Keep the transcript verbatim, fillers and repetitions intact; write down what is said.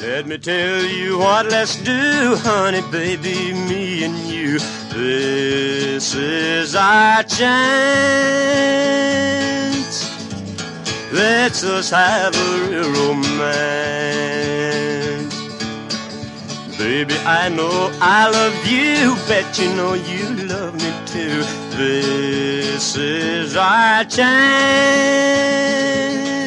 Let me tell you what let's do, honey, baby, me and you. This is our chance. Let's us have a real romance. Baby, I know I love you, bet you know you love me too. This is our chance.